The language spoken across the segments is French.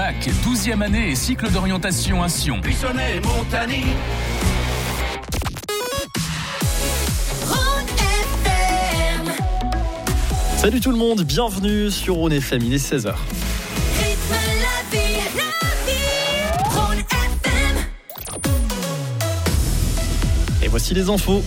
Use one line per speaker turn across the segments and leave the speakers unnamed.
Bac, 12e année et cycle d'orientation à Sion.
Buissonnet et Montagny.
Salut tout le monde, bienvenue sur Rhône FM, il est 16h. Et voici les infos.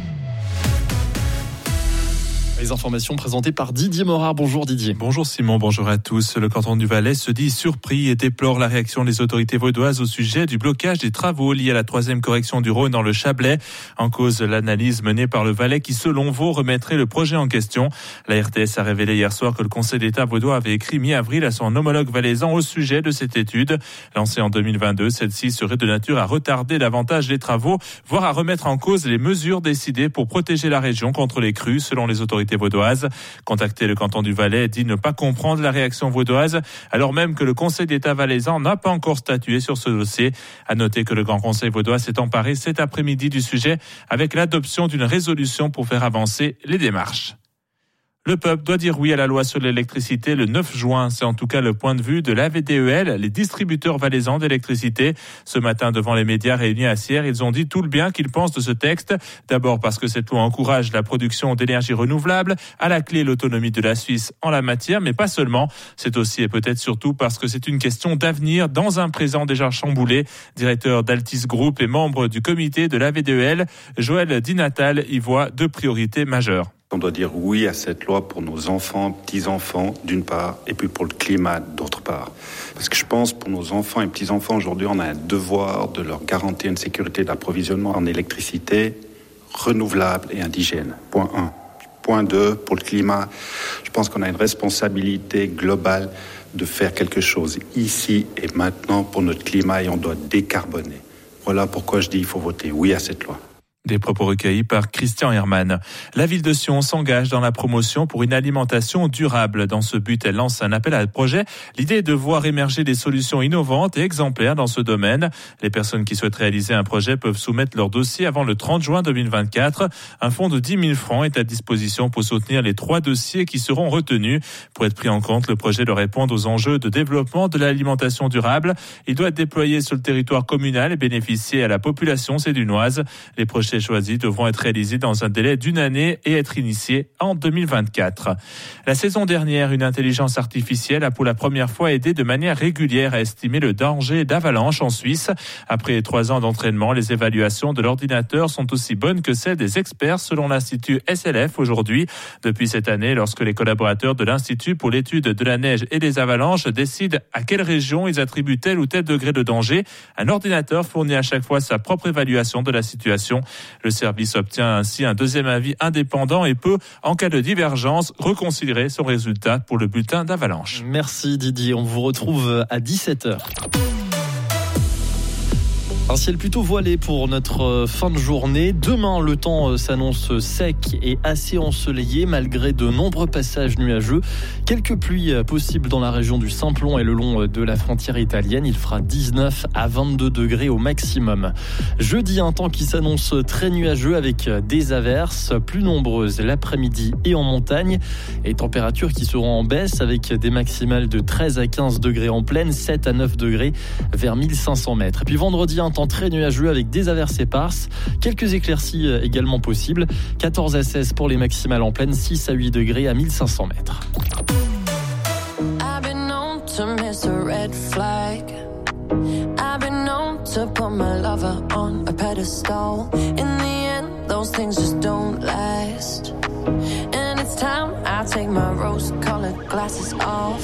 Les informations présentées par Didier Morard. Bonjour Didier.
Bonjour Simon, bonjour à tous. Le canton du Valais se dit surpris et déplore la réaction des autorités vaudoises au sujet du blocage des travaux liés à la 3e correction du Rhône dans le Chablais. En cause, l'analyse menée par le Valais qui, selon Vaud, remettrait le projet en question. La RTS a révélé hier soir que le Conseil d'État vaudois avait écrit mi-avril à son homologue valaisan au sujet de cette étude. Lancée en 2022, celle-ci serait de nature à retarder davantage les travaux, voire à remettre en cause les mesures décidées pour protéger la région contre les crues, selon les autorités vaudoises. Contacté, le canton du Valais dit ne pas comprendre la réaction vaudoise, alors même que le Conseil d'État valaisan n'a pas encore statué sur ce dossier. À noter que le Grand Conseil vaudois s'est emparé cet après-midi du sujet avec l'adoption d'une résolution pour faire avancer les démarches. Le peuple doit dire oui à la loi sur l'électricité le 9 juin. C'est en tout cas le point de vue de l'AVDEL, les distributeurs valaisans d'électricité. Ce matin, devant les médias réunis à Sierre, ils ont dit tout le bien qu'ils pensent de ce texte. D'abord parce que cette loi encourage la production d'énergie renouvelable, à la clé l'autonomie de la Suisse en la matière, mais pas seulement. C'est aussi et peut-être surtout parce que c'est une question d'avenir dans un présent déjà chamboulé. Directeur d'Altis Group et membre du comité de l'AVDEL, Joël Dinatal y voit deux priorités majeures.
On doit dire oui à cette loi pour nos enfants, petits-enfants, d'une part, et puis pour le climat, d'autre part. Parce que je pense, pour nos enfants et petits-enfants, aujourd'hui, on a un devoir de leur garantir une sécurité d'approvisionnement en électricité renouvelable et indigène. Point 1. Point 2, pour le climat, je pense qu'on a une responsabilité globale de faire quelque chose ici et maintenant pour notre climat et on doit décarboner. Voilà pourquoi je dis qu'il faut voter oui à cette loi.
Des propos recueillis par Christian Herman. La ville de Sion s'engage dans la promotion pour une alimentation durable. Dans ce but, elle lance un appel à projet. L'idée est de voir émerger des solutions innovantes et exemplaires dans ce domaine. Les personnes qui souhaitent réaliser un projet peuvent soumettre leur dossier avant le 30 juin 2024. Un fonds de 10 000 francs est à disposition pour soutenir les 3 dossiers qui seront retenus. Pour être pris en compte, le projet doit répondre aux enjeux de développement de l'alimentation durable. Il doit être déployé sur le territoire communal et bénéficier à la population sédunoise. Les projets choisis devront être réalisés dans un délai d'1 année et être initiés en 2024. La saison dernière, une intelligence artificielle a pour la première fois aidé de manière régulière à estimer le danger d'avalanche en Suisse. Après 3 ans d'entraînement, les évaluations de l'ordinateur sont aussi bonnes que celles des experts selon l'Institut SLF aujourd'hui. Depuis cette année, lorsque les collaborateurs de l'Institut pour l'étude de la neige et des avalanches décident à quelle région ils attribuent tel ou tel degré de danger, un ordinateur fournit à chaque fois sa propre évaluation de la situation. Le service obtient ainsi un deuxième avis indépendant et peut, en cas de divergence, reconsidérer son résultat pour le bulletin d'avalanche.
Merci Didier, on vous retrouve à 17h. Un ciel plutôt voilé pour notre fin de journée. Demain, le temps s'annonce sec et assez ensoleillé malgré de nombreux passages nuageux. Quelques pluies possibles dans la région du Simplon et le long de la frontière italienne. Il fera 19 à 22 degrés au maximum. Jeudi, un temps qui s'annonce très nuageux avec des averses plus nombreuses l'après-midi et en montagne. Et températures qui seront en baisse avec des maximales de 13 à 15 degrés en plaine, 7 à 9 degrés vers 1500 mètres. Et puis vendredi, un temps très nuageux avec des averses éparses, quelques éclaircies également possibles, 14 à 16 pour les maximales en plaine, 6 à 8 degrés à 1500 mètres.
I've been known to miss a red flag. I've been known to put my lover on a pedestal. In the end, those things just don't last. And it's time I take my rose-colored glasses off.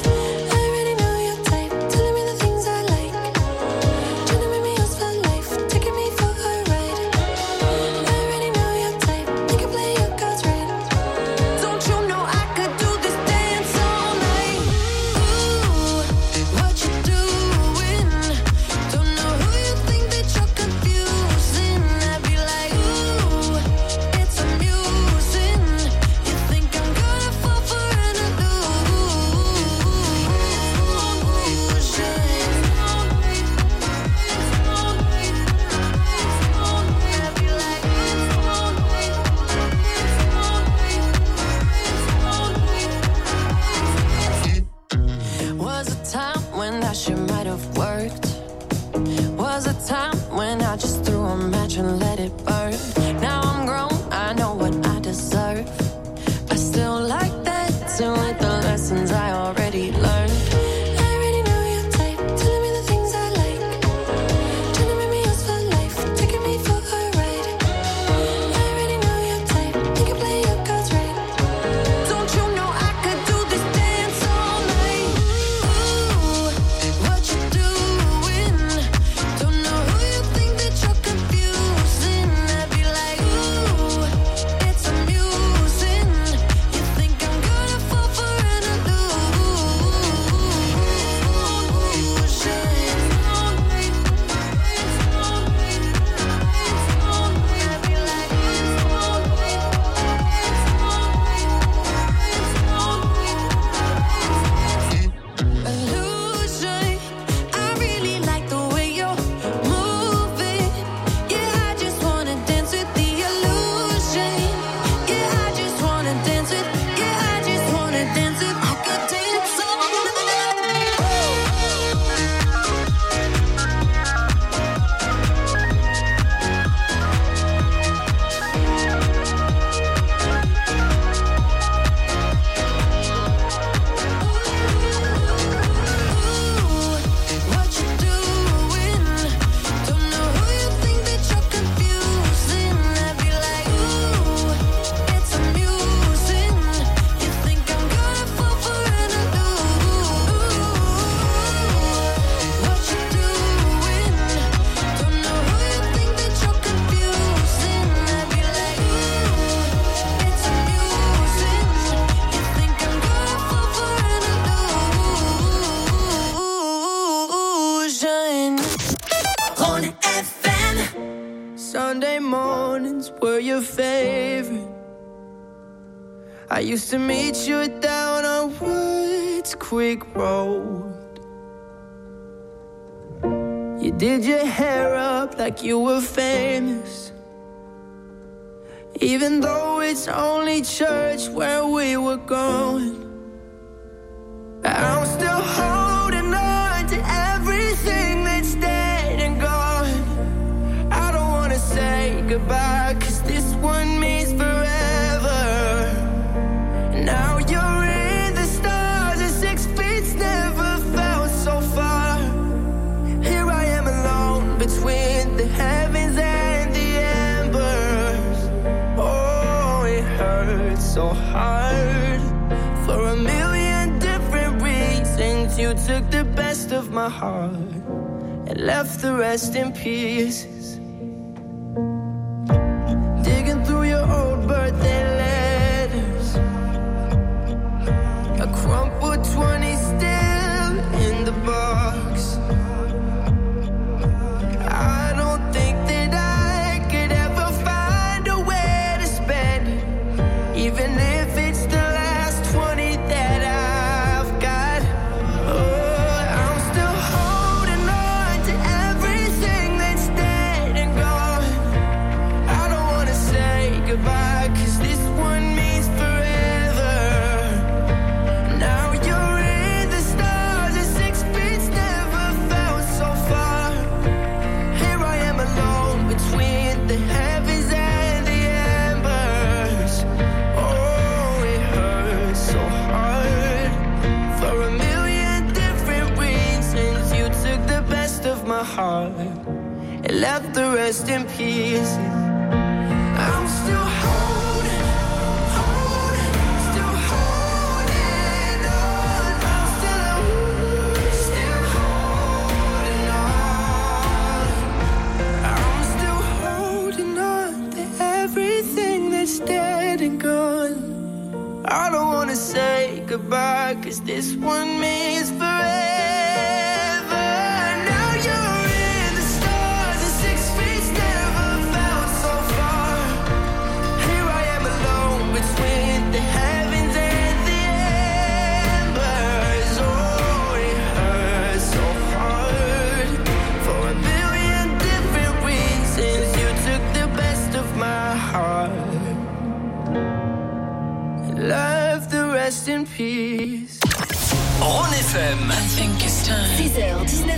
might have worked. Was a time when I just threw a match and let it burn. Now I'm grown, I know what I deserve. I still like that too, with the lessons I already learned. I already know your type, telling me the things I like, trying to make me yours for life, taking me for a ride. I already know your type, you can play your cards right. Don't you know I could do this dance all night? Ooh, what you doing? Don't know who you think that you're confusing. I'd be like, ooh, it's amusing. You think I'm gonna fall for an illusion? I'd be like, illusion. I really like the way you're moving. Yeah, I just wanna dance with the illusion. Yeah, I just wanna dance with. Yeah, I just wanna dance with. I could dance all what you doing? Don't know who you think that you're confusing. I'd be like, ooh, it's amusing. You think I'm gonna fall for an illusion? What you doing? Don't know who you think that you're confusing. I'd be like, ooh, it's amusing. You think I'm gonna fall for an illusion? On FM.
Sunday mornings were your favorite. I used to meet you down on Woods Creek Road. You did your hair up like you were famous, even though it's only church where we were going. I'm still holding on to everything that's dead and gone. I don't wanna say goodbye, 'cause this one means forever. Now you're in the stars and 6 feet's never felt so far. Here I am alone between the heavens and the embers. Oh, it hurts so hard for a million different reasons. You took the best of my heart and left the rest in pieces. Digging through your old birthday letters, a crumpled 20 still in the box. I don't think that I could ever find a way to spend it, even if it's the last 20 that I've got. Oh, I'm still holding on to everything that's dead and gone. I don't wanna say goodbye, 'cause this one means forever. Now you're in the stars and 6 feet's never felt so far. Here I am alone between the heavens and the embers. Oh, it hurts so hard for a million different reasons. You took the best of my heart and left the rest in pieces. I'm still holding, still holding on. I'm still holding on. I'm still holding on to everything that's dead and gone. I don't wanna say goodbye, 'cause this one means forever. Now you're in the stars and 6 feet's never felt so far. Here I am alone between the heavens and the embers. Oh, it hurts so hard for a million different reasons. You took the best of my heart and left the rest in peace.
Rhône FM.
6h, 19h.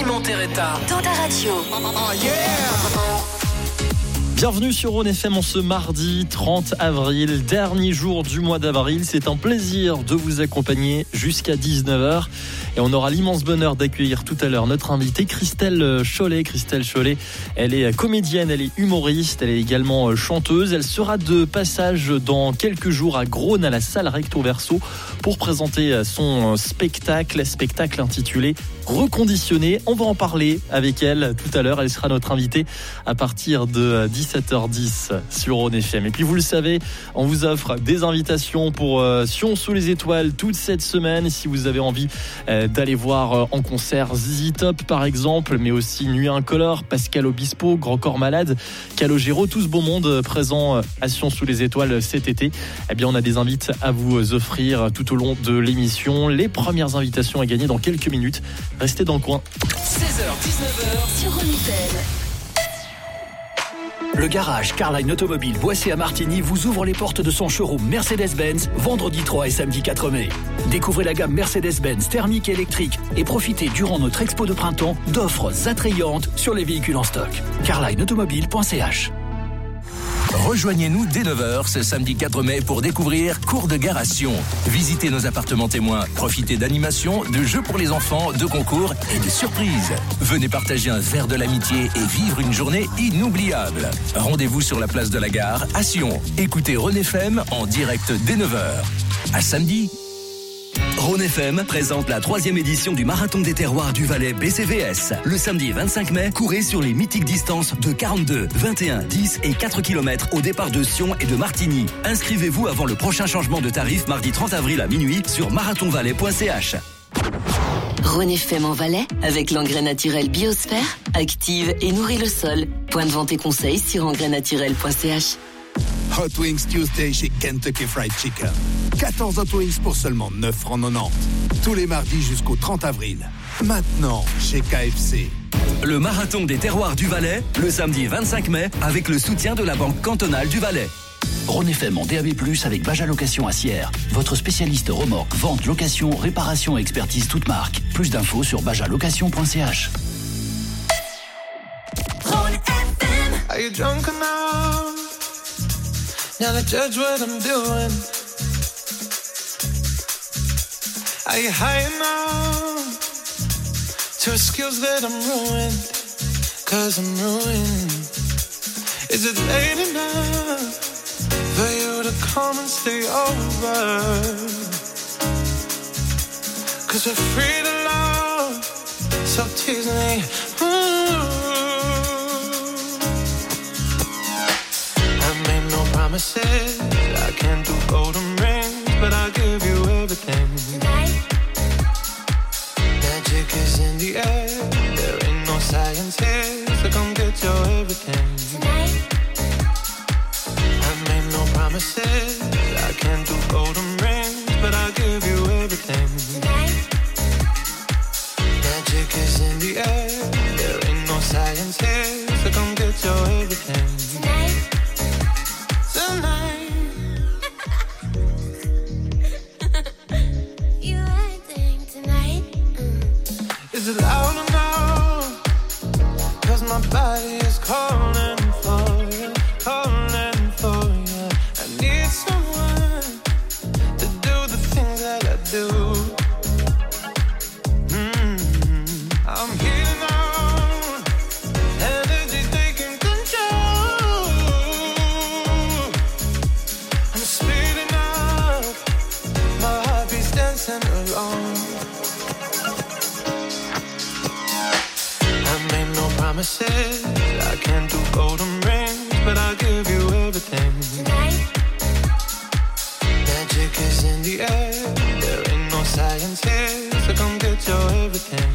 Clément Terretta.
Dans ta radio.
Bienvenue sur Rhône FM en ce mardi 30 avril, dernier jour du mois d'avril. C'est un plaisir de vous accompagner jusqu'à 19h. Et on aura l'immense bonheur d'accueillir tout à l'heure notre invitée Christelle Chollet. Christelle Chollet, elle est comédienne, elle est humoriste, elle est également chanteuse. Elle sera de passage dans quelques jours à Grones à la salle Recto Verso pour présenter son spectacle intitulé Reconditionné. On va en parler avec elle tout à l'heure. Elle sera notre invitée à partir de 17h10 sur Rhône FM. Et puis vous le savez, on vous offre des invitations pour Sion sous les étoiles toute cette semaine. Si vous avez envie d'aller voir en concert ZZ Top par exemple, mais aussi Nuit Incolore, Pascal Obispo, Grand Corps Malade, Calogero, tout ce beau monde présent à Sion sous les étoiles cet été. Eh bien, on a des invites à vous offrir tout au long de l'émission. Les premières invitations à gagner dans quelques minutes. Restez dans le coin.
16h-19h
Sur Rhône FM.
Le garage Carline Automobile Boissé à Martigny vous ouvre les portes de son showroom Mercedes-Benz vendredi 3 et samedi 4 mai. Découvrez la gamme Mercedes-Benz thermique et électrique et profitez durant notre expo de printemps d'offres attrayantes sur les véhicules en stock. carlineautomobile.ch.
Rejoignez-nous dès 9h ce samedi 4 mai pour découvrir Cours de Gare à Sion. Visitez nos appartements témoins, profitez d'animations, de jeux pour les enfants, de concours et de surprises. Venez partager un verre de l'amitié et vivre une journée inoubliable. Rendez-vous sur la place de la Gare à Sion. Écoutez Rhône FM en direct dès 9h. À samedi.
Rhône FM présente la 3e édition du Marathon des Terroirs du Valais BCVS. Le samedi 25 mai, courez sur les mythiques distances de 42, 21, 10 et 4 km au départ de Sion et de Martigny. Inscrivez-vous avant le prochain changement de tarif mardi 30 avril à minuit sur marathonvalais.ch.
Rhône FM en Valais avec l'engrais naturel Biosphère, active et nourrit le sol. Point de vente et conseils sur engraisnaturel.ch.
Hot Wings Tuesday chez Kentucky Fried Chicken. 14 Hot Wings pour seulement 9,90 €. Tous les mardis jusqu'au 30 avril. Maintenant, chez KFC.
Le Marathon des Terroirs du Valais, le samedi 25 mai, avec le soutien de la Banque Cantonale du Valais.
Rhône FM en DAB+, avec Baja Location à Sierre. Votre spécialiste remorque, vente, location, réparation et expertise toute marque. Plus d'infos sur bajalocation.ch.
Rhône FM.
Are you drunk enough now to judge what I'm doing? Are you high enough to excuse that I'm ruined? 'Cause I'm ruined. Is it late enough for you to come and stay over? 'Cause we're free to love, so tease me. I made no promises, I can't do golden rings, but I'll give you everything. Magic is in the air, there ain't no science here, so come get your everything. I made no promises, I can't do golden rings, but I'll give you everything. Magic is in the air, there ain't no science here, so come get your everything. Is it loud enough? 'Cause my body is calling for you, calling for you. I need someone to do the things that I do. I'm heating on, energy taking control. I'm speeding up, my heart beats dancing along. Promises, I can't do golden rings, but I'll give you everything. Magic is in the air, there ain't no science here, so come get your everything.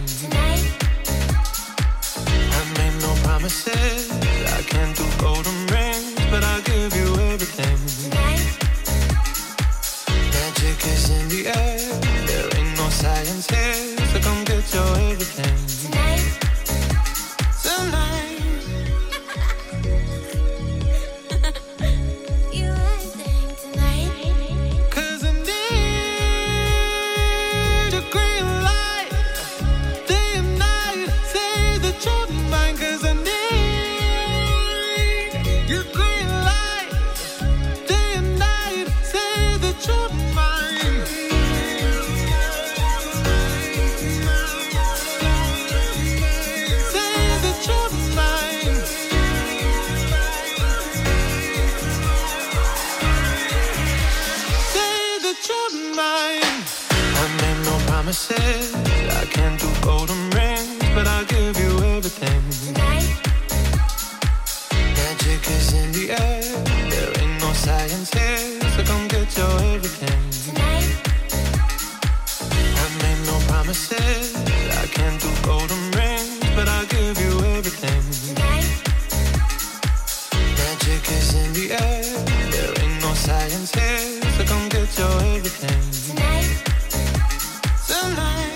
I made no promises, I can't do golden rings, but I'll give you everything. Magic is in the air, there ain't no science here, so come get your everything. Say
promises. I can't do golden rings, but I'll give you everything. Tonight. Magic is in the air. There ain't no science here, so come get your everything. Tonight. I've made no promises. I can't do golden rings, but I'll give you everything. Tonight. Magic is in the air. There ain't no science here, so come get your everything. Tonight. Tonight.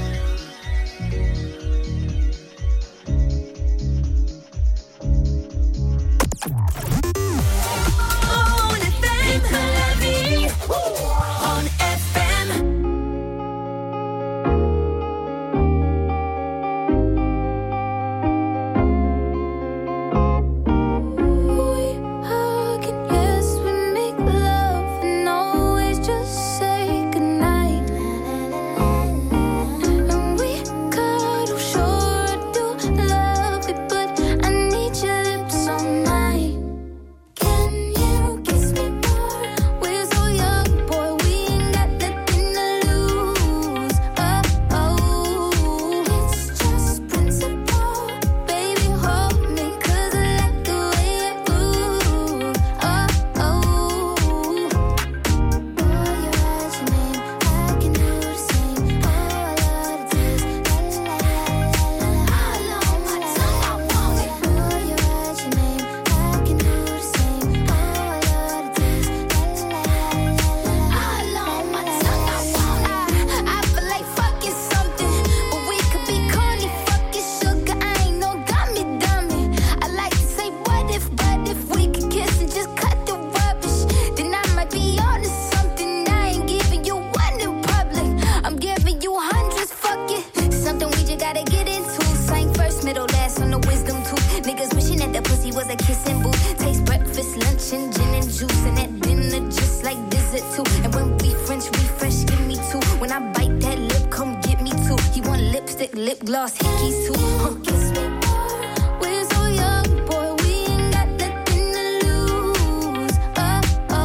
Lip gloss, hickeys too. Kiss me more. We're so young, boy. We ain't got nothing to lose. Oh,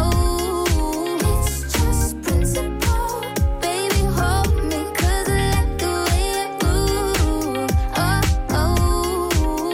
oh. It's just principle. Baby, hold me, 'cause I like the way it moves. Oh, oh.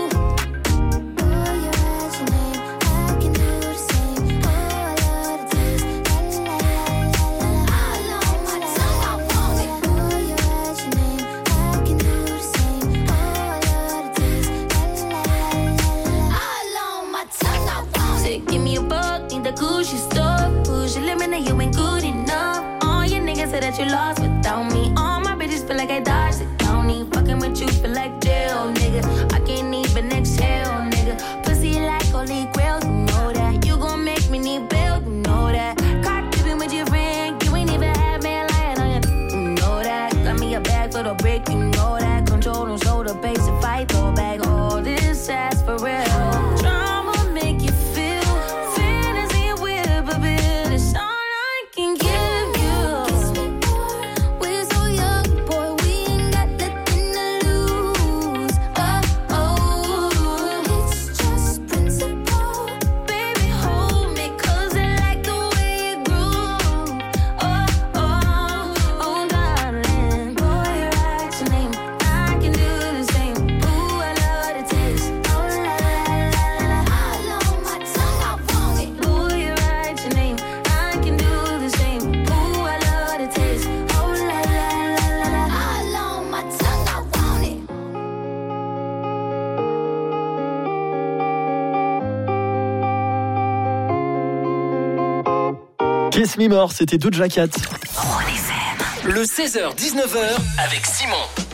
Oh, you write your name. I can do the same. Oh, I love the taste. La, la, la, la, la. All on my tongue, I want it. Oh, you write your name. I can do the same. Oh, I love the taste. La, la, la, la, la. All on my tongue, I want it.
Give me a buck, need the Gucci stuff. Push your limit, now you ain't good enough. All your niggas say that you lost without me. All my bitches feel like I dodged the county. Fucking with you feel like jail, nigga. I can't even exhale, nigga. Pussy like holy grail, you know that. You gon' make me need bail, you know that. Caught keeping with your friend, you ain't even have me lying on you, you know that. Got me a bag for the brick, you know that. Control and shoulder, pace and fight, throw back all this ass for real. Drama make you feel, fantasy with a bill. It's all I can give you.
Kiss me more. We're so young, boy. We ain't got nothing to lose. Oh, oh. It's just principle.
Baby, hold me, 'cause I like the way you groove. Oh, oh, oh, darling. Boy, you write your name. I can do the same. Ooh, I love the taste. Oh, la, la, la, la, la.
All on my tongue, I want it.
Ooh, you write your name. I can do the same. Ooh, I love the taste. Oh, la, la, la, la, la.
All on my tongue, I want it.
Kiss Me More, c'était Doja Cat.
Le 16h-19h avec Simon.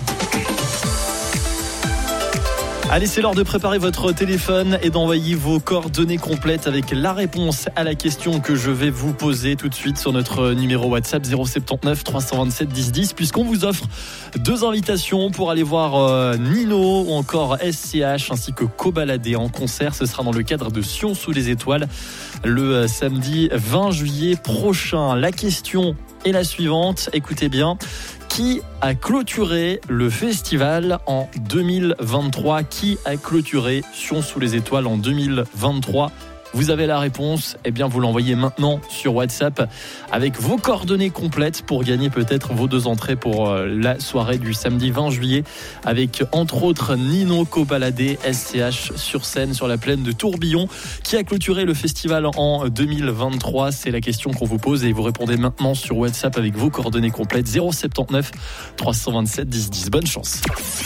Allez, c'est l'heure de préparer votre téléphone et d'envoyer vos coordonnées complètes avec la réponse à la question que je vais vous poser tout de suite sur notre numéro WhatsApp 079 327 10 10, puisqu'on vous offre 2 invitations pour aller voir Nino ou encore SCH ainsi que Cobaladé en concert. Ce sera dans le cadre de Sion sous les étoiles le samedi 20 juillet prochain. La question est la suivante, écoutez bien. Qui a clôturé le festival en 2023 ? Qui a clôturé Sion sous les étoiles en 2023 ? Vous avez la réponse, eh bien vous l'envoyez maintenant sur WhatsApp avec vos coordonnées complètes pour gagner peut-être vos 2 entrées pour la soirée du samedi 20 juillet avec entre autres Nino Cobaladé, SCH sur scène sur la plaine de Tourbillon qui a clôturé le festival en 2023. C'est la question qu'on vous pose et vous répondez maintenant sur WhatsApp avec vos coordonnées complètes 079 327 10 10. Bonne chance.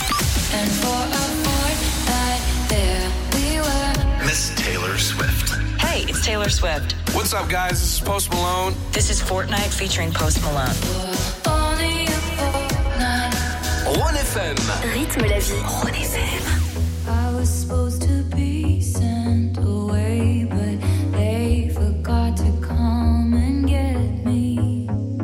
Miss Taylor Swift.
Hey, it's Taylor Swift.
What's up, guys? This is Post Malone.
This is Fortnite featuring Post Malone.
Rhône FM.
Rythme la vie.
Rhône FM. I was supposed to be sent away, but they forgot to come and get me.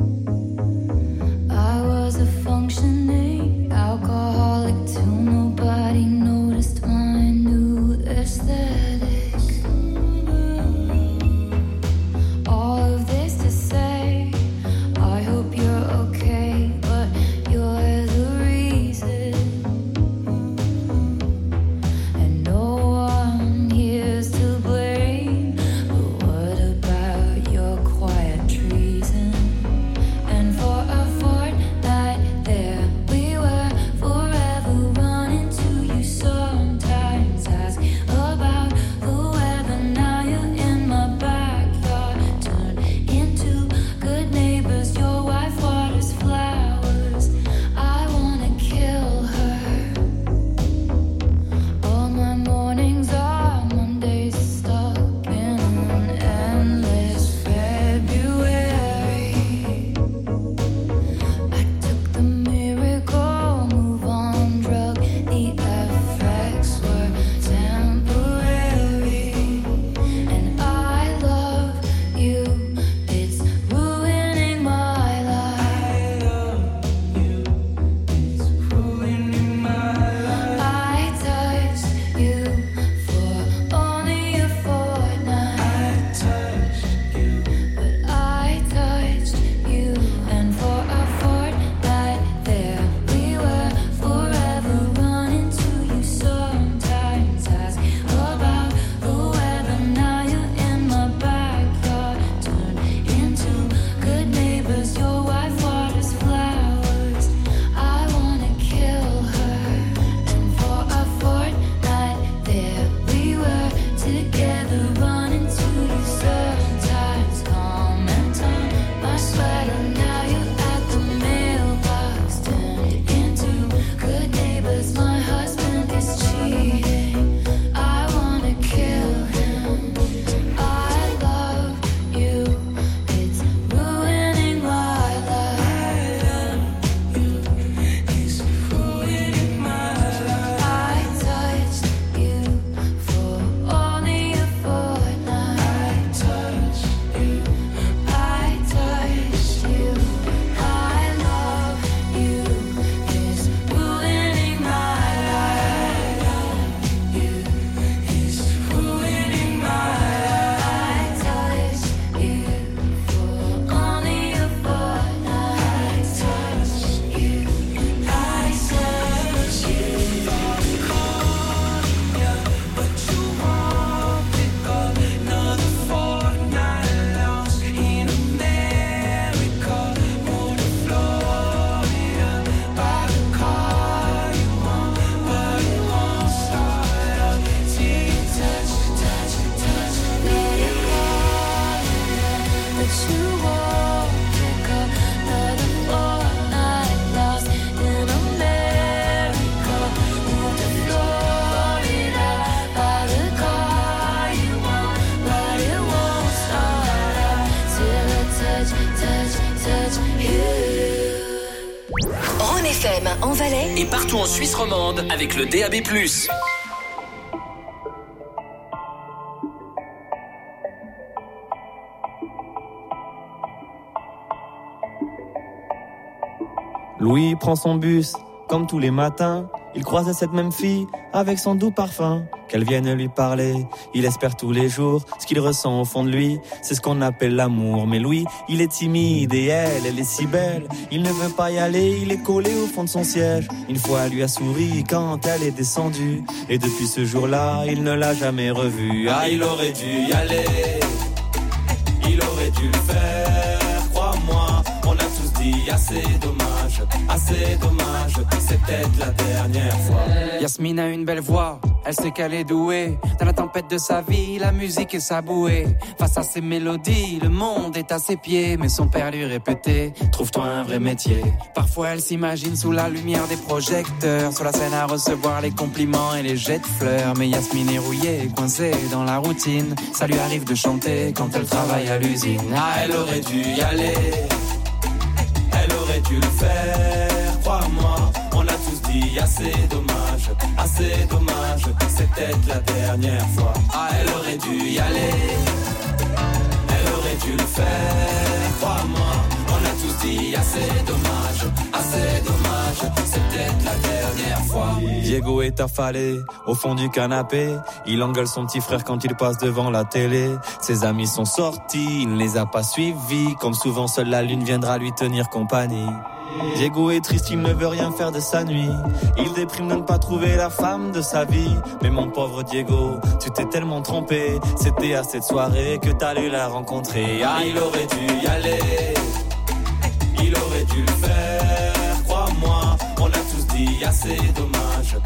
I was a functioning alcoholic till nobody noticed my new aesthetic. All of this to say, I hope you're okay, but you're the reason. And no one here's to blame, but what about your quiet treason? And for a fortnight there we were, forever running to you. Sometimes ask about the weather, now you're in my backyard. Turn into good neighbors, your wife waters flowers. I wanna kill her. All my mornings are Mondays stuck in an endless February. I took the miracle move on drug, the effects were temporary. And I love you, it's ruining my life. I touched you for only a fortnight. But I touched you, and for a fortnight there we were, forever running to you. Sometimes ask about the weather, now you're in my backyard. Turn into good neighbors, your wife waters flowers. I wanna kill her. And for a fortnight there we were, together running to you. Sometimes commenting my sweater, now you're at the mailbox. Turned into good neighbors, my husband is cheating. I wanna kill him. I love you, it's ruining my life. It's ruining my life. I touched you for only a fortnight. I touched you. I touched you. I love you. It's ruining my life. It's ruining my life. I touched you for only a fortnight. I touched you. I touched you. But you won't pick up another fortnight lost in America. Go to Florida, buy the car you want, but it won't start up till you touch, let it go. But you won't pick up another fortnight lost in America. Move to Florida, buy the car you want, but it won't start up till I touch you.
Rhône FM en Valais.
Et partout en Suisse romande avec le DAB+.
Louis prend son bus, comme tous les matins. Il croisait cette même fille avec son doux parfum. qu'elle vienne lui parler. Il espère tous les jours ce qu'il ressent au fond de lui. C'est ce qu'on appelle l'amour. Mais lui, il est timide et elle est si belle. Il ne veut pas y aller, il est collé au fond de son siège. Une fois, elle lui a souri quand elle est descendue. Et depuis ce jour-là, il ne l'a jamais revue. Ah, il aurait dû y aller. Il aurait dû le faire, crois-moi. On a tous dit assez dommage, c'est peut-être la dernière fois.
Yasmine a une belle voix, elle sait qu'elle est douée. Dans la tempête de sa vie, la musique est sa bouée. Face à ses mélodies, le monde est à ses pieds. Mais son père lui répétait, trouve-toi un vrai métier. Parfois elle s'imagine sous la lumière des projecteurs, sur la scène à recevoir les compliments et les jets de fleurs. Mais Yasmine est rouillée, coincée dans la routine. Ça lui arrive de chanter quand elle travaille à l'usine.
Ah, elle aurait dû y aller. Elle aurait dû le faire, crois-moi. On a tous dit assez dommage, c'est peut-être la dernière fois. Ah, elle aurait dû y aller. Elle aurait dû le faire, crois-moi. On a tous dit assez dommage, c'est peut-être la dernière fois. Diego est affalé au fond du canapé. Il engueule son petit frère quand il passe devant la télé. Ses amis sont sortis, il ne les a pas suivis. Comme souvent, seule la lune viendra lui tenir compagnie. Diego est triste, il ne veut rien faire de sa nuit. Il déprime de ne pas trouver la femme de sa vie. Mais mon pauvre Diego, tu t'es tellement trompé. C'était à cette soirée que t'allais la rencontrer. Ah, il aurait dû y aller. Il aurait dû le faire, crois-moi. On a tous dit assez dommage,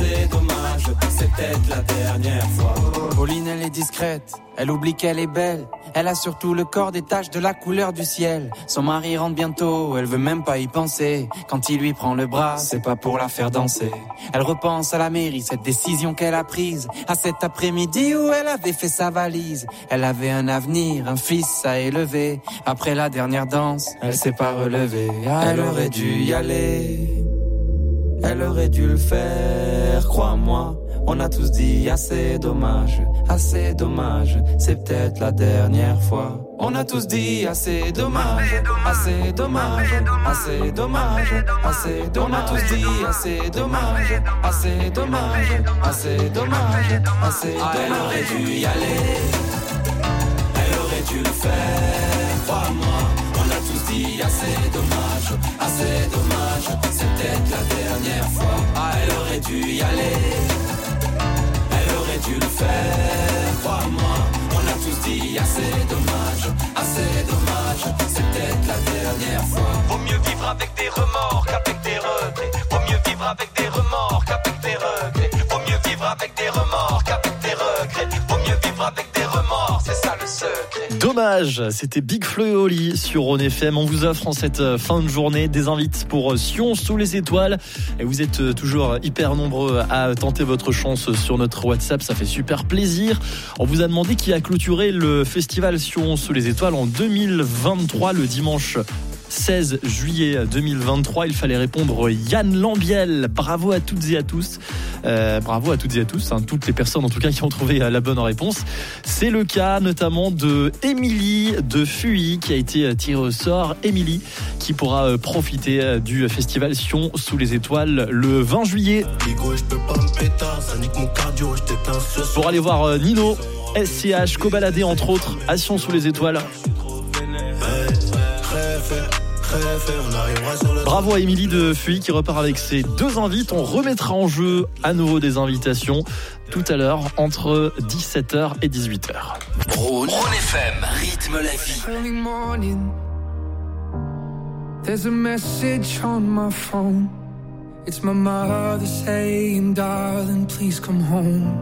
c'est peut-être la dernière fois.
Pauline, elle est discrète, elle oublie qu'elle est belle. Elle a surtout le corps des taches de la couleur du ciel. Son mari rentre bientôt, elle veut même pas y penser. Quand il lui prend le bras, c'est pas pour la faire danser. Elle repense à la mairie, cette décision qu'elle a prise. À cet après-midi où elle avait fait sa valise. Elle avait un avenir, un fils à élever. Après la dernière danse, elle s'est pas relevée. Ah, elle aurait dû y aller. Elle aurait dû le faire, crois-moi. On a tous dit assez dommage, c'est peut-être la dernière fois. On a tous dit assez dommage, On a tous dit assez dommage, Elle aurait dû y aller. Elle aurait dû le faire, crois-moi. On a tous dit assez dommage, c'est peut-être la dernière fois. Ah, elle aurait dû y aller. Elle aurait dû le faire, crois-moi. On a tous dit assez dommage, c'est peut-être la dernière fois.
Vaut mieux vivre avec des remords qu'avec des regrets. Vaut mieux vivre avec des remords qu'avec des regrets. Vaut mieux vivre avec des remords qu'avec des regrets. Vaut mieux vivre avec des remords, c'est ça le secret.
Dommage, c'était Big Flo et Oli sur Rhône FM. On vous offre en cette fin de journée des invites pour Sion sous les étoiles. Et vous êtes toujours hyper nombreux à tenter votre chance sur notre WhatsApp. Ça fait super plaisir. On vous a demandé qui a clôturé le festival Sion sous les étoiles en 2023, le dimanche 16 juillet 2023. Il fallait répondre Yann Lambiel. Bravo à toutes et à tous. Toutes les personnes en tout cas qui ont trouvé la bonne réponse. C'est le cas notamment de Émilie de Fuy qui a été tirée au sort. Émilie qui pourra profiter du festival Sion sous les étoiles le 20 juillet. Pour aller voir Nino, SCH, Cobaladé entre autres à Sion sous les étoiles. Bravo à Émilie de Fuy qui repart avec ses deux invites. On remettra en jeu à nouveau des invitations tout à l'heure entre 17h et 18h.
Rhône FM, rythme la vie.
Early morning, there's a message on my phone. It's my mother saying, darling, please come home.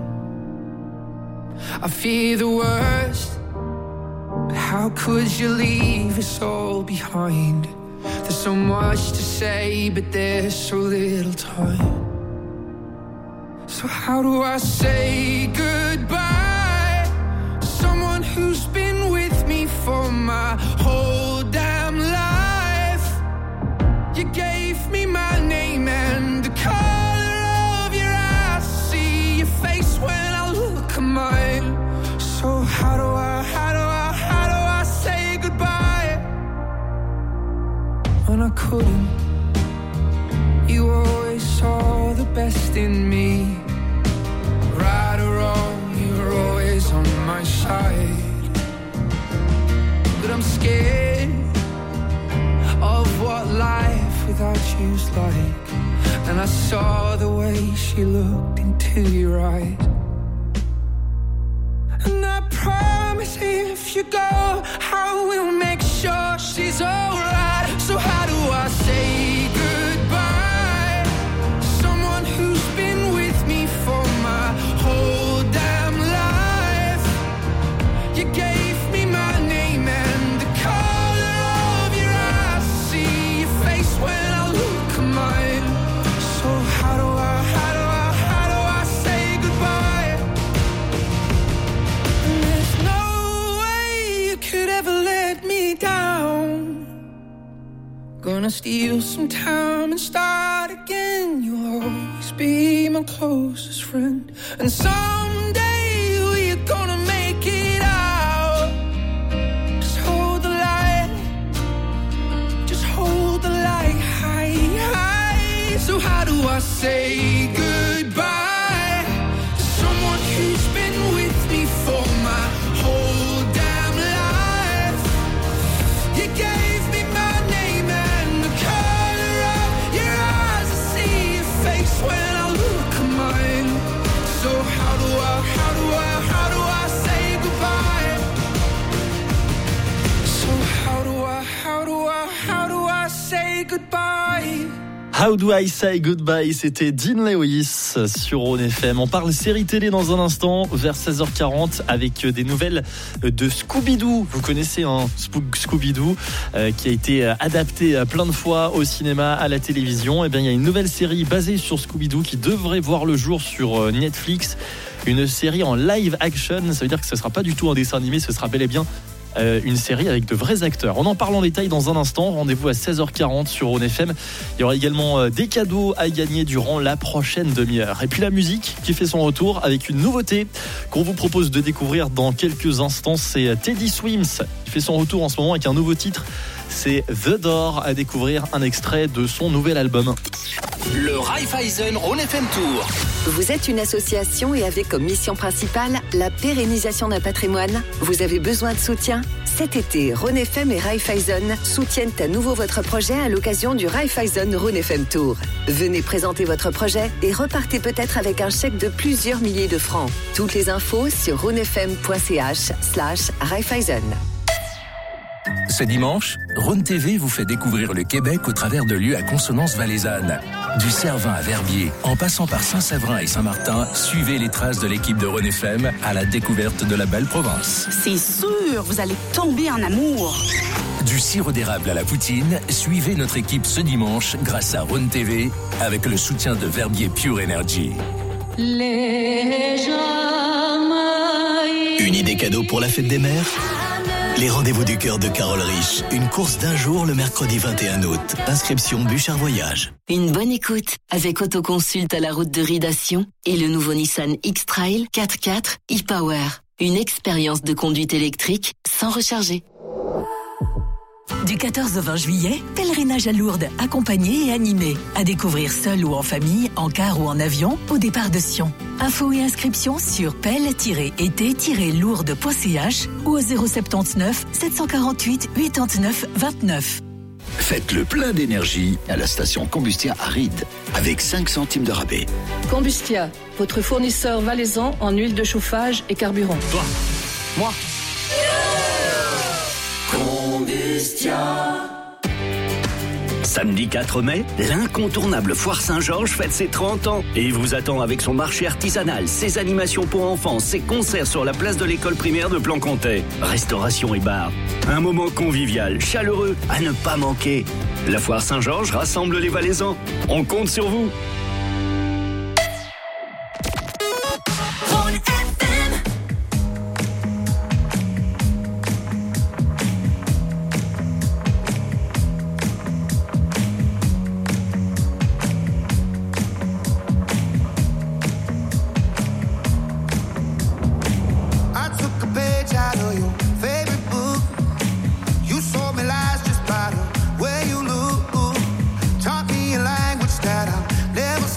I fear the worst. How could you leave us all behind? There's so much to say, but there's so little time. So how do I say goodbye? Someone who's been with me for my whole damn life. You gave me my name and the color of your eyes. See your face when I look at mine. So how do I say goodbye when I couldn't? You always saw the best in me. Right or
And I saw the way she looked into your eyes. And I promise if you go, I will make sure she's alright. So how do I say goodbye? Someone who's been with me for my whole damn life. You gave me my name and the color of your eyes. See your face when I look at mine. So how do I say goodbye? And there's no way you could ever let me down. Gonna steal some time and start again. You'll always be my closest friend. And someday we're gonna make it out. Just hold the light. Just hold the light high, high. So how do I say goodbye to someone who's been with me for my whole damn life? You gave me my name and the color of your eyes. I see your face when I look at mine. So how do I say goodbye? So how do I say goodbye?
How do I say goodbye? C'était Dean Lewis sur Rhône FM. On parle série télé dans un instant, vers 16h40, avec des nouvelles de Scooby-Doo. Vous connaissez Scooby-Doo, qui a été adapté plein de fois au cinéma, à la télévision. Et bien, il y a une nouvelle série basée sur Scooby-Doo qui devrait voir le jour sur Netflix. Une série en live action. Ça veut dire que ce ne sera pas du tout un dessin animé, ce sera bel et bien une série avec de vrais acteurs. On en parle en détail dans un instant. Rendez-vous à 16h40 sur Rhône FM. Il y aura également des cadeaux à gagner durant la prochaine demi-heure. Et puis la musique qui fait son retour avec une nouveauté qu'on vous propose de découvrir dans quelques instants. C'est Teddy Swims qui fait son retour en ce moment avec un nouveau titre. C'est The Door, à découvrir un extrait de son nouvel album.
Le Raiffeisen Rhône FM Tour.
Vous êtes une association et avez comme mission principale la pérennisation d'un patrimoine. Vous avez besoin de soutien? Cet été, Rhône FM et Raiffeisen soutiennent à nouveau votre projet à l'occasion du Raiffeisen Rhône FM Tour. Venez présenter votre projet et repartez peut-être avec un chèque de plusieurs milliers de francs. Toutes les infos sur rhônefm.ch/Raiffeisen.
Ce dimanche, Rhône TV vous fait découvrir le Québec au travers de lieux à consonance valaisanne. Du Cervin à Verbier, en passant par Saint-Séverin et Saint-Martin, suivez les traces de l'équipe de Rhône FM à la découverte de la belle province.
C'est sûr, vous allez tomber en amour.
Du sirop d'érable à la poutine, suivez notre équipe ce dimanche grâce à Rhône TV avec le soutien de Verbier Pure Energy.
Une idée cadeau pour la fête des mères? Les rendez-vous du cœur de Carole Rich. Une course d'un jour le mercredi 21 août. Inscription Bouchard Voyage.
Une bonne écoute avec Autoconsulte à la route de Ridation et le nouveau Nissan X-Trail 4x4 e-Power. Une expérience de conduite électrique sans recharger.
Du 14 au 20 juillet, pèlerinage à Lourdes, accompagné et animé. À découvrir seul ou en famille, en car ou en avion, au départ de Sion. Infos et inscriptions sur pelle-été-lourdes.ch ou au 079 748 89 29.
Faites le plein d'énergie à la station Combustia à Ried, avec 5 centimes de rabais.
Combustia, votre fournisseur valaisan en huile de chauffage et carburant.
Toi.
Moi.
Combustia.
Samedi 4 mai, l'incontournable Foire Saint-Georges fête ses 30 ans et vous attend avec son marché artisanal, ses animations pour enfants, ses concerts sur la place de l'école primaire de Plancontais, restauration et bar. Un moment convivial, chaleureux, à ne pas manquer. La Foire Saint-Georges rassemble les Valaisans. On compte sur vous.
Never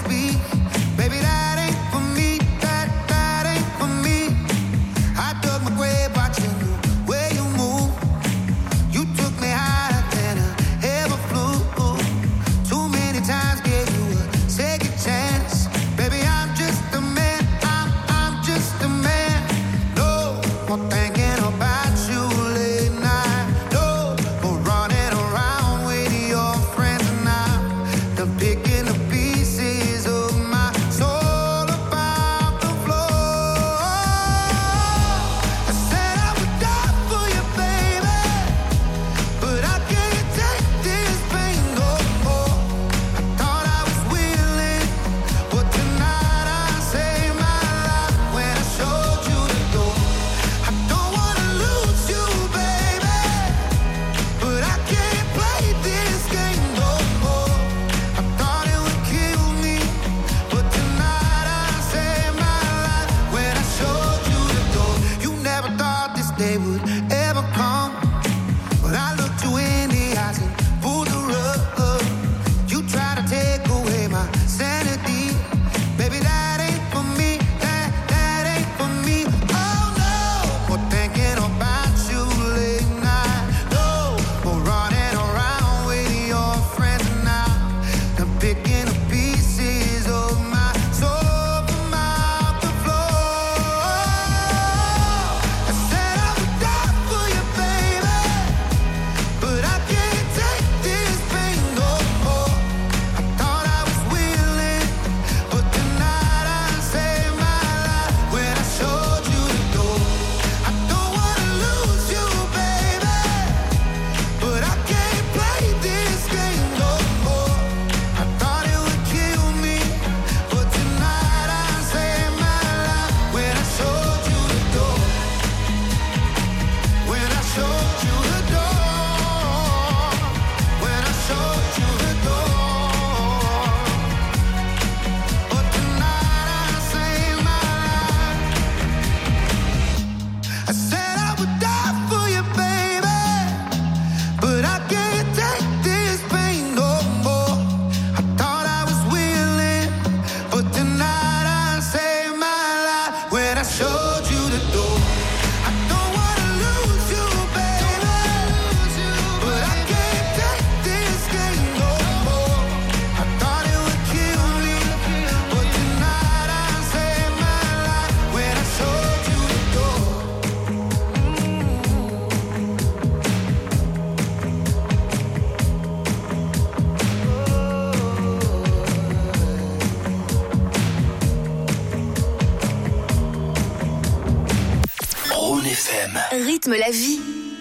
FM.
Rythme la vie.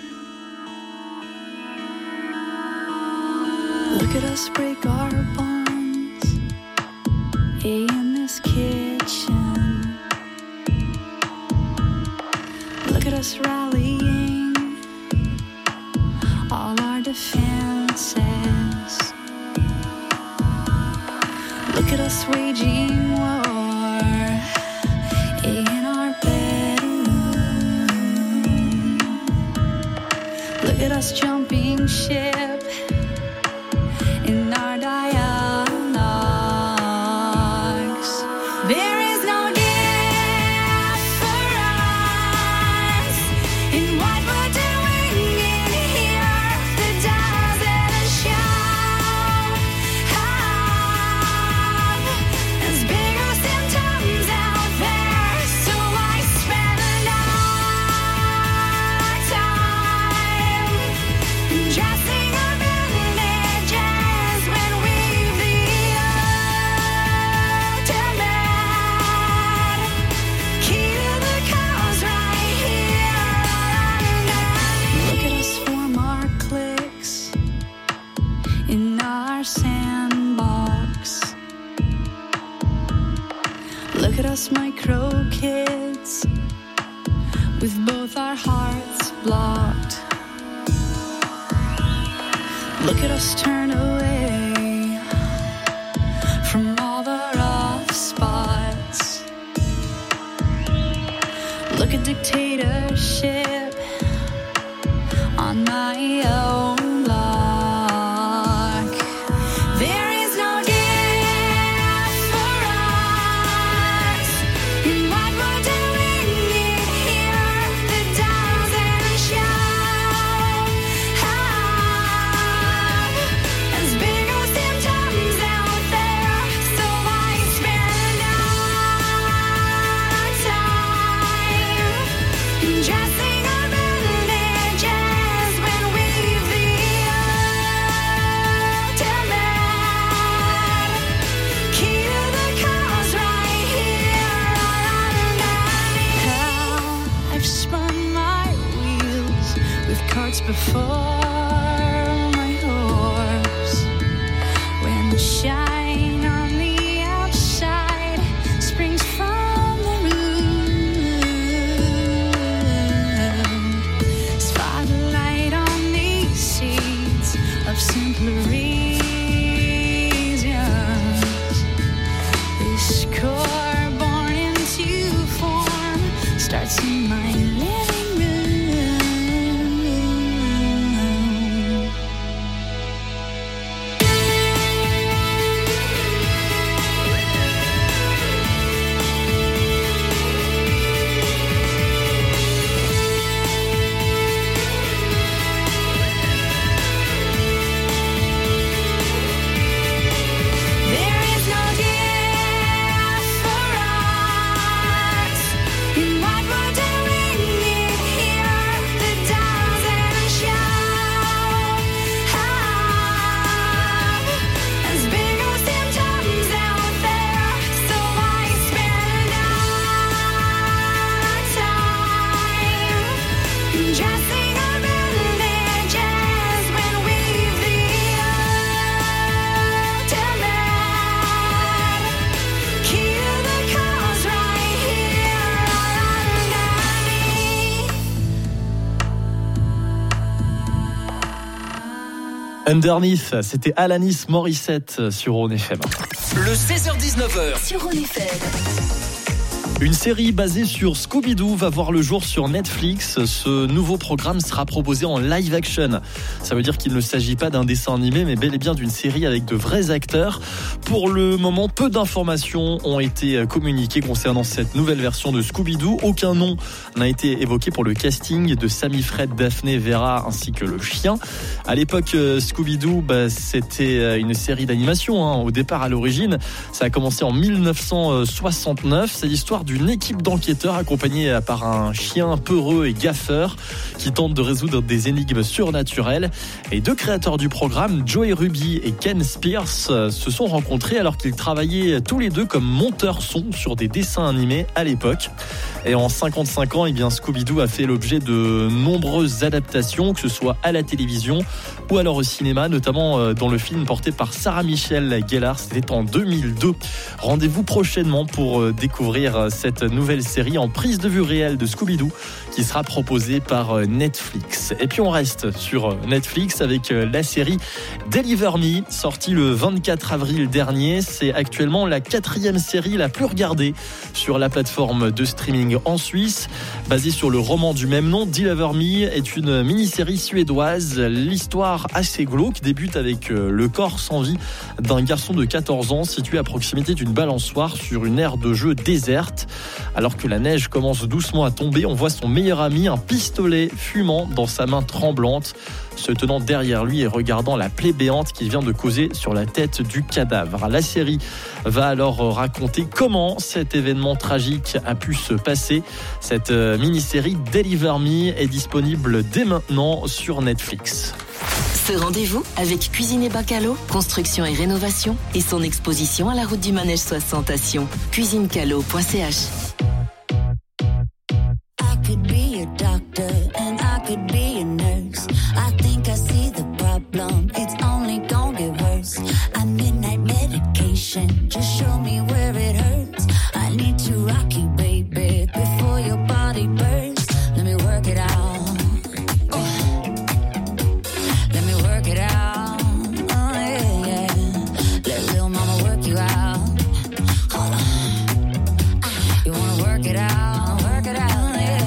Look at us break our bonds in this kitchen. Look at us rallying all our defenses. Look at us waging war in our bedroom. Look at us jumping ship in our dialogues. There is no difference in what we're doing in here. The doesn't show up as bigger symptoms out there. So I spend our time dressing up bandages when we've the ultimate key to the cause right here. Look at us form our cliques in our sandbox. Look at us micro kids with both our hearts blocked. Look at us turn away from all the rough spots. Look at dictatorship on my own block. There is no difference in what we're doing in here. The doesn't show up as bigger symptoms out there. So I spend our time dressing up bandages when we've the ultimate key to the cause right here. How I've spun my wheels with carts before my horse. When the shine on the outside springs from the room. Spotlight on these seeds of simpler reasons. This core born into form starts in my living room. There is no difference in what we're doing in here. The doesn't show up as bigger symptoms out there. So I spend our time dressing up bandages when we've the ultimate key to the cause right here
Underneath, c'était Alanis Morissette sur Rhône FM.
Le 16h-19h.
Sur Rhône FM.
Une série basée sur Scooby-Doo va voir le jour sur Netflix. Ce nouveau programme sera proposé en live action. Ça veut dire qu'il ne s'agit pas d'un dessin animé, mais bel et bien d'une série avec de vrais acteurs. Pour le moment, peu d'informations ont été communiquées concernant cette nouvelle version de Scooby-Doo. Aucun nom n'a été évoqué pour le casting de Sammy, Fred, Daphné, Vera ainsi que le chien. À l'époque, Scooby-Doo, c'était une série d'animation. Au départ, à l'origine, ça a commencé en 1969. C'est l'histoire d'une équipe d'enquêteurs accompagnée par un chien peureux et gaffeur qui tente de résoudre des énigmes surnaturelles. Et deux créateurs du programme, Joey Ruby et Ken Spears, se sont rencontrés alors qu'ils travaillaient tous les deux comme monteurs son sur des dessins animés à l'époque. Et en 55 ans, Scooby-Doo a fait l'objet de nombreuses adaptations, que ce soit à la télévision ou alors au cinéma, notamment dans le film porté par Sarah Michelle Gellar. C'était en 2002. Rendez-vous prochainement pour découvrir cette nouvelle série en prise de vue réelle de Scooby-Doo qui sera proposée par Netflix. Et puis on reste sur Netflix avec la série Deliver Me, sortie le 24 avril dernier. C'est actuellement la 4e série la plus regardée sur la plateforme de streaming en Suisse. Basée sur le roman du même nom, Deliver Me est une mini-série suédoise. L'histoire assez glauque débute avec le corps sans vie d'un garçon de 14 ans situé à proximité d'une balançoire sur une aire de jeu déserte. Alors que la neige commence doucement à tomber, on voit son meilleur ami, un pistolet fumant dans sa main tremblante, se tenant derrière lui et regardant la plaie béante qu'il vient de causer sur la tête du cadavre. La série va alors raconter comment cet événement tragique a pu se passer. Cette mini-série Deliver Me est disponible dès maintenant sur Netflix.
Ce rendez-vous avec Cuisine et Bacalo, construction et rénovation et son exposition à la route du Manège 60 à Sion. cuisinecalo.ch.
I could be a doctor and I could be a nurse. I think I see the problem, it's only gonna get worse. I midnight medication, just show me where it hurts. I need to rock you, baby, before your body bursts. Let me work it out. Let me work it out. Oh yeah, yeah. Let little mama work you out. Hold on. You wanna work it out? Work it out.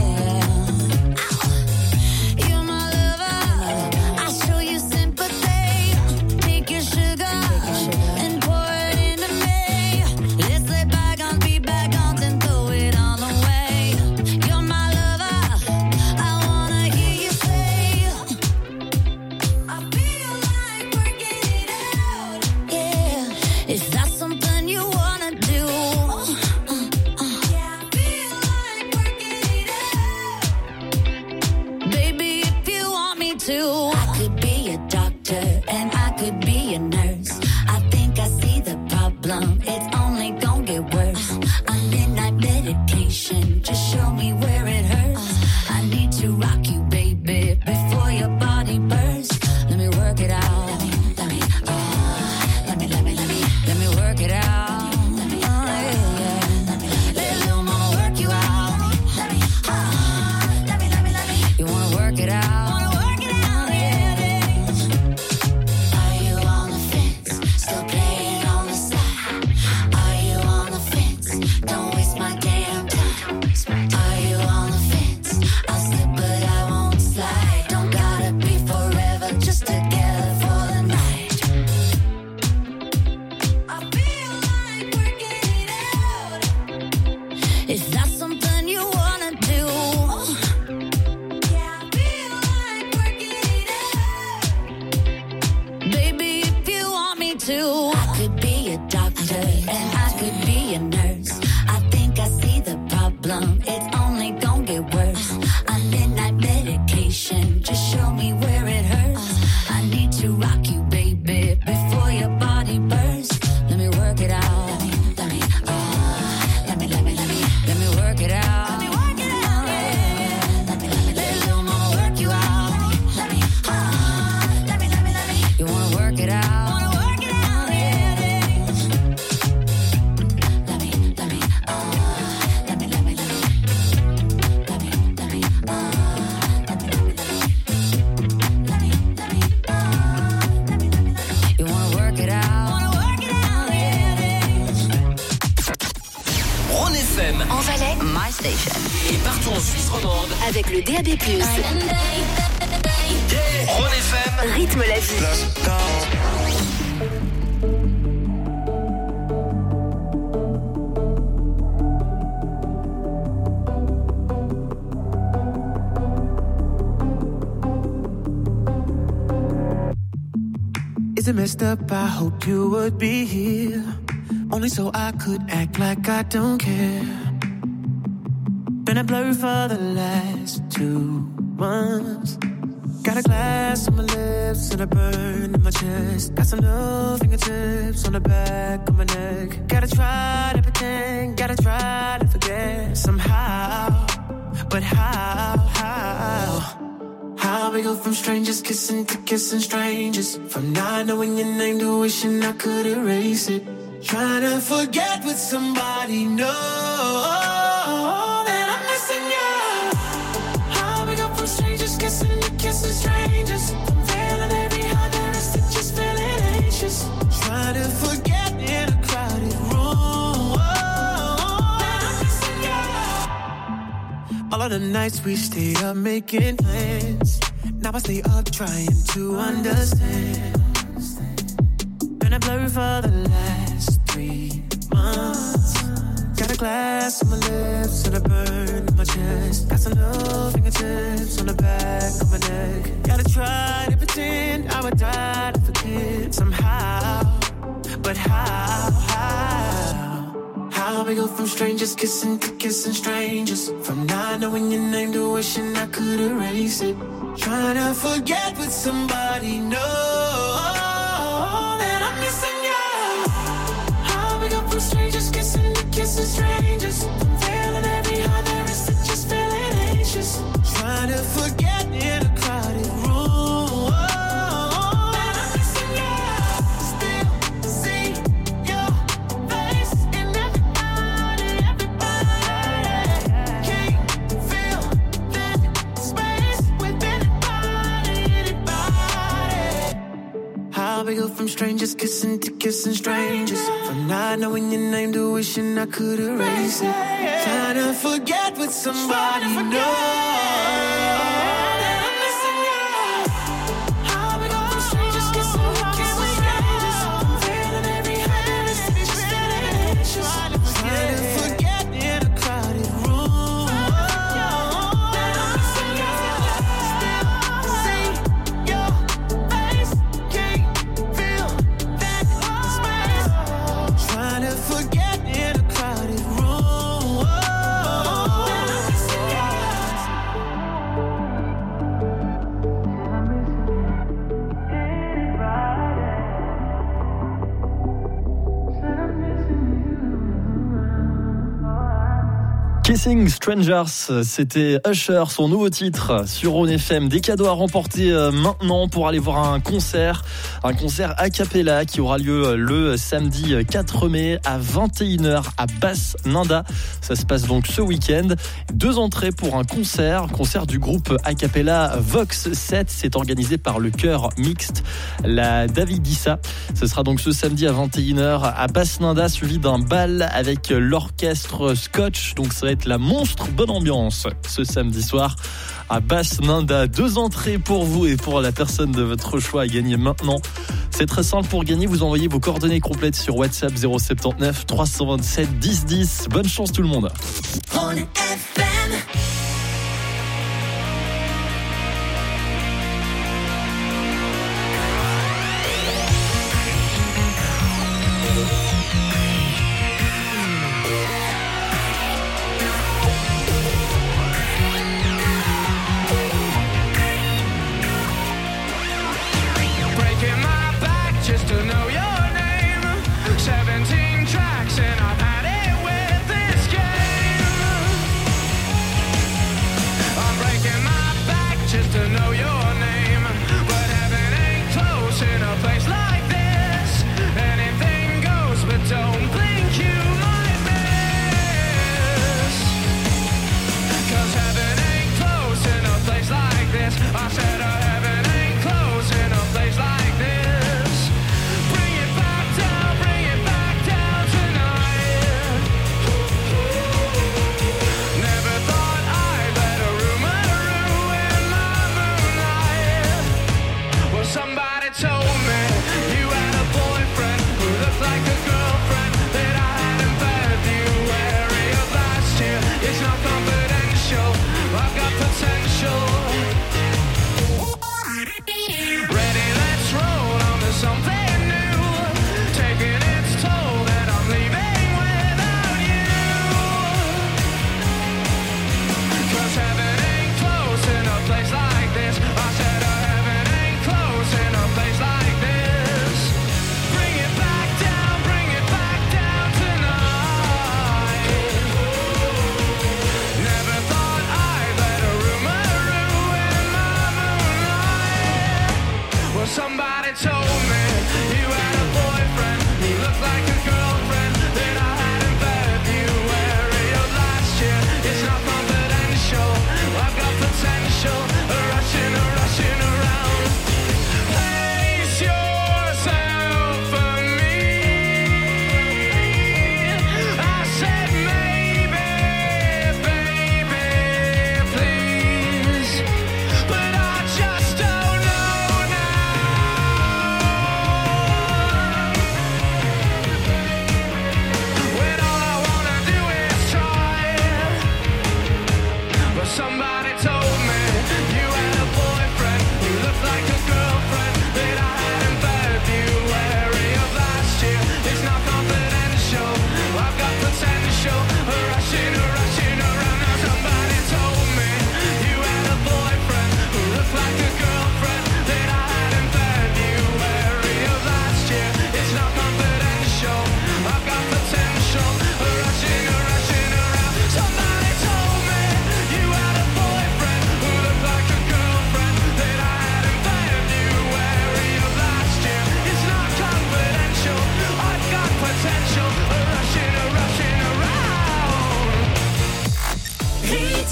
Et partout en Suisse romande
avec le DAB+.
Ron FM
rythme la vie.
Is it messed up? I hope you would be here. Only so I could act like I don't care. Been a blur for the last 2 months. Got a glass on my lips and a burn in my chest. Got some new fingertips on the back of my neck. Gotta try to pretend, gotta try to forget somehow. But how we go from strangers kissing to kissing strangers, from not knowing your name to wishing I could erase it. Trying to forget with somebody, no, that I'm missing you. How we go from strangers kissing to kissing strangers, from feeling every heart there is to just feeling anxious. Trying to forget in a crowded room, that I'm missing you. All of the nights we stayed up making plans, now I stay up trying to understand. Been a blur for the last 3 months. Got a glass on my lips and a burn in my chest. Got some new fingertips on the back of my neck. Gotta try to pretend I would die to forget somehow. But how we go from strangers kissing to kissing strangers, from not knowing your name to wishing I could erase it. Trying to forget with somebody, no, that I'm missing you. How we go from strangers kissing to kissing strangers, from feeling every heart there is to just feeling anxious. Trying to forget in a crowded room, that I'm missing you. Still see your face in everybody. Can't feel that space with anybody. How we go from strangers kissing to kissing strangers, from not knowing your name to wishing I could erase it. Trying to forget with somebody, no.
Kissing Strangers, c'était Usher, son nouveau titre sur Rhône FM. Des cadeaux à remporter maintenant pour aller voir un concert a cappella qui aura lieu le samedi 4 mai à 21h à Basse-Nanda. Ça se passe donc ce week-end. 2 entrées pour un concert du groupe a cappella Vox 7. C'est organisé par le chœur mixte La Davidissa. Ce sera donc ce samedi à 21h à Basse-Nanda, suivi d'un bal avec l'orchestre Scotch. Donc ça va être la monstre bonne ambiance ce samedi soir à Basse-Nanda. 2 entrées pour vous et pour la personne de votre choix à gagner maintenant. C'est très simple pour gagner, vous envoyez vos coordonnées complètes sur WhatsApp 079 327 10 10. Bonne chance tout le monde.
Tracks and I've had it with this game.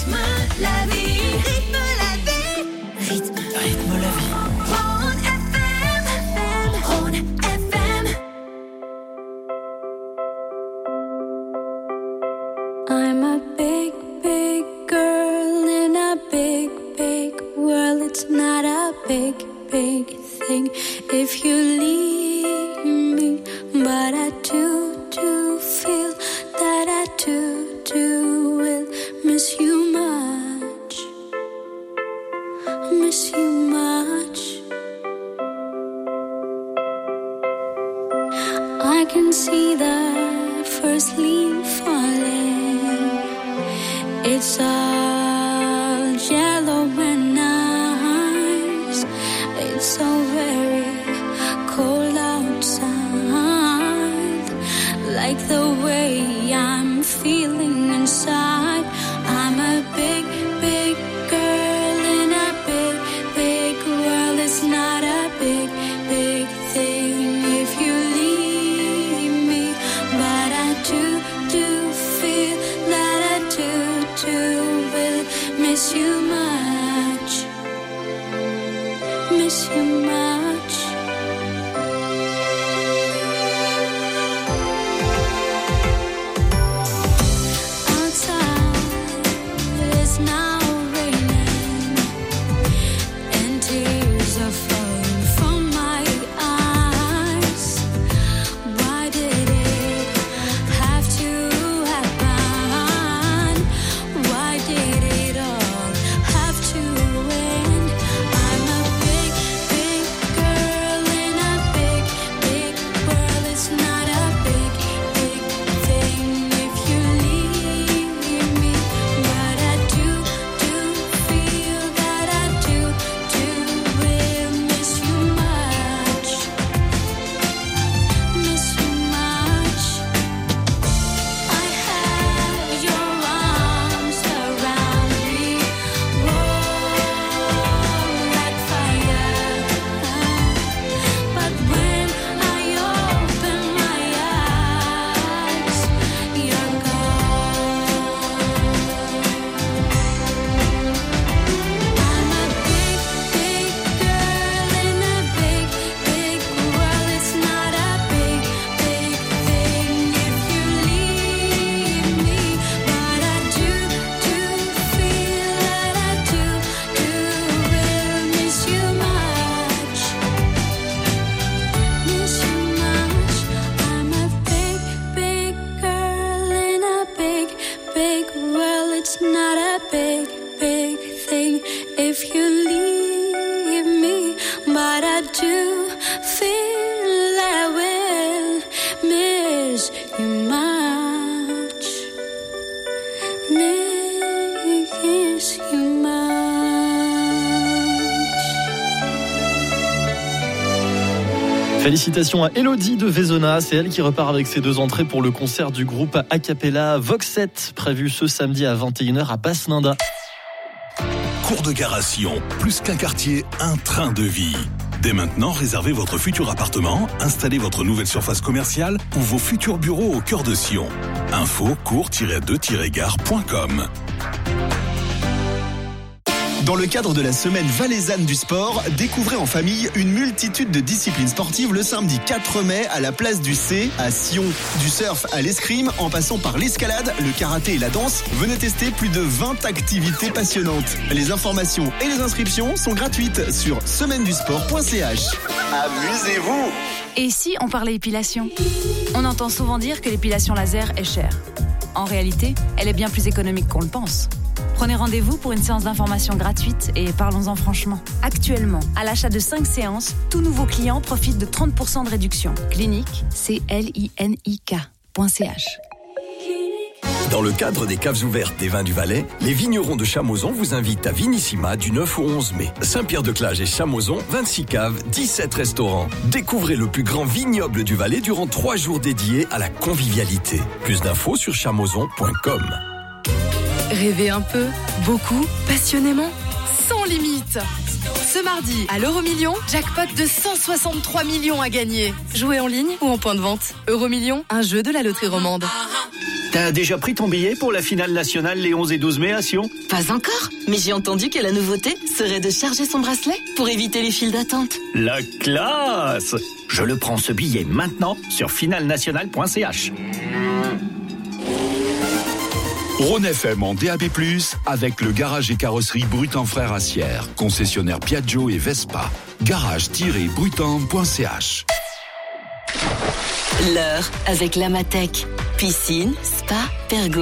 Rythme la vie. Rythme la vie.
Rythme la vie.
Rhône FM. Rhône FM.
I'm a big, big girl in a big, big world. It's not a big, big thing if you leave me. But I do feel that I do will miss you much. Miss you much. I can see the first leaf falling. It's all yellow and nice. It's so very cold outside. Like the way I'm feeling inside. I'm a big, big girl in a big, big world. It's not a big, big thing if you leave me. But I do feel that I do will miss you much. Miss you much. Outside it's now raining and tears are falling from my eyes. Why did it have to happen? Why did it all have to end? I'm a big, big girl in a big, big world. It's not a big, big thing if you leave me. But I do feel that I do will miss you much. Miss you much. I have your arms around me, warm like fire. But when I open my eyes, you're gone. I'm a big, big girl in a big, big world. It's not a big, big thing if you leave me. But I do feel that I do will miss you much. Miss you much. I'm a big, big girl in a big, big world. It's not a big, big thing if you leave me. But I do feel I will miss you much. Miss you much.
Félicitations à Elodie de Vezona, c'est elle qui repart avec ses 2 entrées pour le concert du groupe a cappella Voxet, prévu ce samedi à 21h à Basse-Linda.
Cours de Garation, plus qu'un quartier, un train de vie. Dès maintenant, réservez votre futur appartement, installez votre nouvelle surface commerciale ou vos futurs bureaux au cœur de Sion. Info cours-2-gare.com.
Dans le cadre de la semaine valaisanne du sport, découvrez en famille une multitude de disciplines sportives le samedi 4 mai à la place du C à Sion. Du surf à l'escrime, en passant par l'escalade, le karaté et la danse, venez tester plus de 20 activités passionnantes. Les informations et les inscriptions sont gratuites sur semainedusport.ch. Amusez-vous!
Et si on parlait épilation ? On entend souvent dire que l'épilation laser est chère. En réalité, elle est bien plus économique qu'on le pense. Prenez rendez-vous pour une séance d'information gratuite et parlons-en franchement. Actuellement, à l'achat de 5 séances, tout nouveau client profite de 30% de réduction. Clinique, clinique.ch.
Dans le cadre des caves ouvertes des vins du Valais, les vignerons de Chamoson vous invitent à Vinissima du 9 au 11 mai. Saint-Pierre-de-Clage et Chamoson, 26 caves, 17 restaurants. Découvrez le plus grand vignoble du Valais durant 3 jours dédiés à la convivialité. Plus d'infos sur chamoson.com.
Rêvez un peu, beaucoup, passionnément, sans limite. Ce mardi, à l'Euromillion, jackpot de 163 millions à gagner. Jouez en ligne ou en point de vente. Euromillion, un jeu de la loterie romande.
T'as déjà pris ton billet pour la finale nationale les 11 et 12 mai à Sion?
Pas encore, mais j'ai entendu que la nouveauté serait de charger son bracelet pour éviter les files d'attente.
La classe! Je le prends ce billet maintenant sur finalnational.ch.
Rhône FM en DAB+, avec le garage et carrosserie Brutan Frères Assières, concessionnaire Piaggio et Vespa. garage-brutan.ch.
L'heure avec l'Amatec. Piscine, spa, pergola.